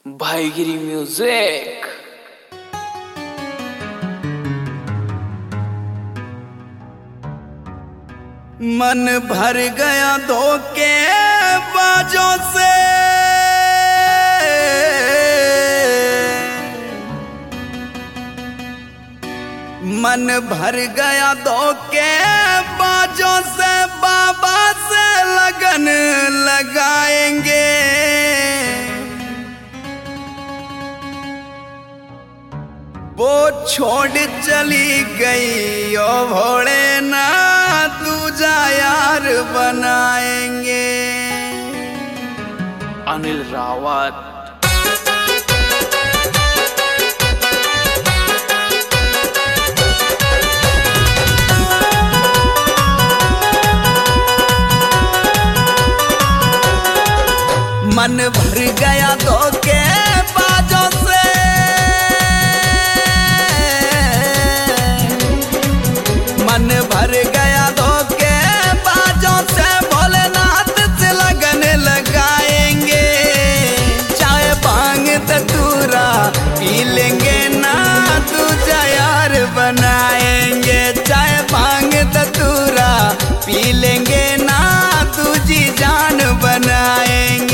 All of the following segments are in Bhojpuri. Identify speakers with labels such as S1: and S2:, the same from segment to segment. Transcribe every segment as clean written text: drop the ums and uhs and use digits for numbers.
S1: भाईगिरी म्यूजिक।
S2: मन भर गया धोखे बाजों से, मन भर गया धोखे बाजों से, बाबा से लगन लगाएंगे। वो छोड़ चली गई ओ भोलेनाथ, दूजा यार बनाएंगे।
S1: अनिल रावत।
S2: मन भर गया धोखे बाजों से, मन भर गया धोखे बाजों से, भोलेनाथ से लगन लगाएंगे। चाय भांग धतूरा पी लेंगे ना, दूजा यार बनाएंगे। चाय भांग धतूरा पी लेंगे ना, दूजी जान बनाएंगे।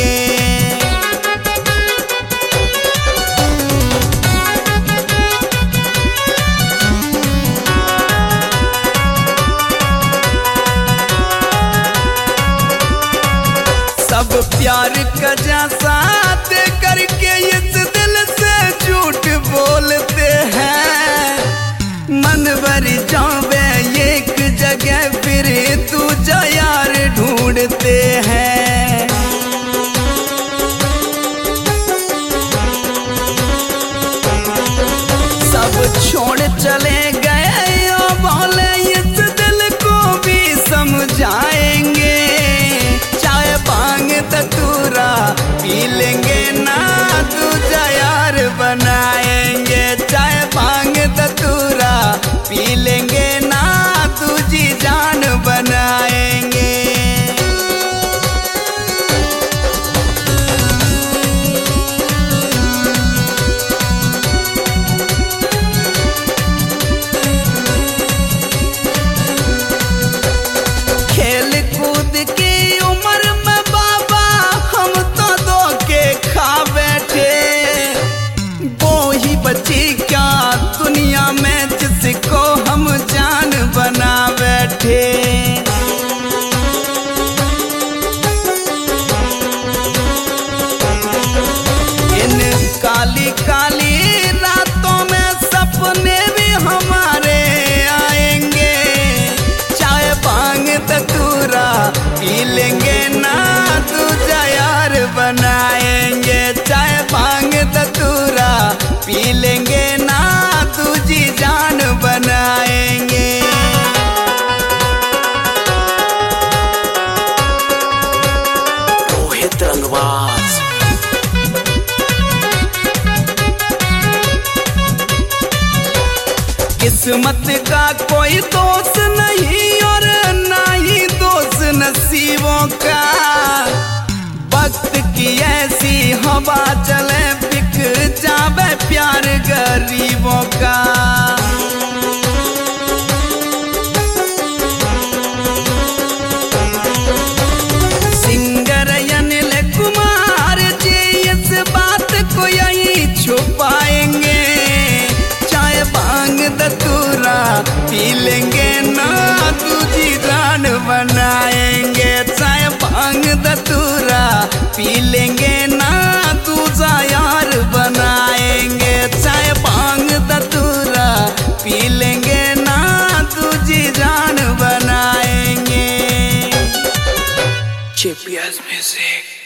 S2: सब प्यार का साथ करके इस दिल से झूठ बोलते हैं। मन भर जावे एक जगह फिर दूजा यार ढूंढते हैं। सब छोड़ चले गए ओ भोले, इस दिल को भी समझाएंगे। चाय भांग धतूरा पी लेंगे ना, दूजा यार बनाएंगे। चाय भांग धतूरा पी लेंगे ना, दूजी जान बनाएंगे। खेल कूद की उम्र में बाबा हम तो धोखे खा बैठे। वो ही बची क्या दुनिया में जिसको हम जान बना बैठे। इन काली काली रातों में सपने भी हमारे आएंगे। चाय भांग धतूरा पी लेंगे ना, दूजा यार बनाएंगे। चाय भांग धतूरा पी लेंगे ना, दूजी जान बनाएंगे।
S1: रोहित रंगबाज।
S2: किस्मत का कोई दोष नहीं और ना ही दोष नसीबों का। वक्त की ऐसी हवा चले, बिक जावे प्यार गरीबों का। सिंगर अनिल कुमार जी इस बात को यही छुपाएंगे। चाय भांग धतूरा पी लेंगे ना, दूजी जान बनाएंगे। चाय भांग धतूरा पी लेंगे ना, दूजा यार बनाएंगे। चाय भांग धतूरा पी लेंगे ना, दूजी जान बनाएंगे।
S1: JPS music.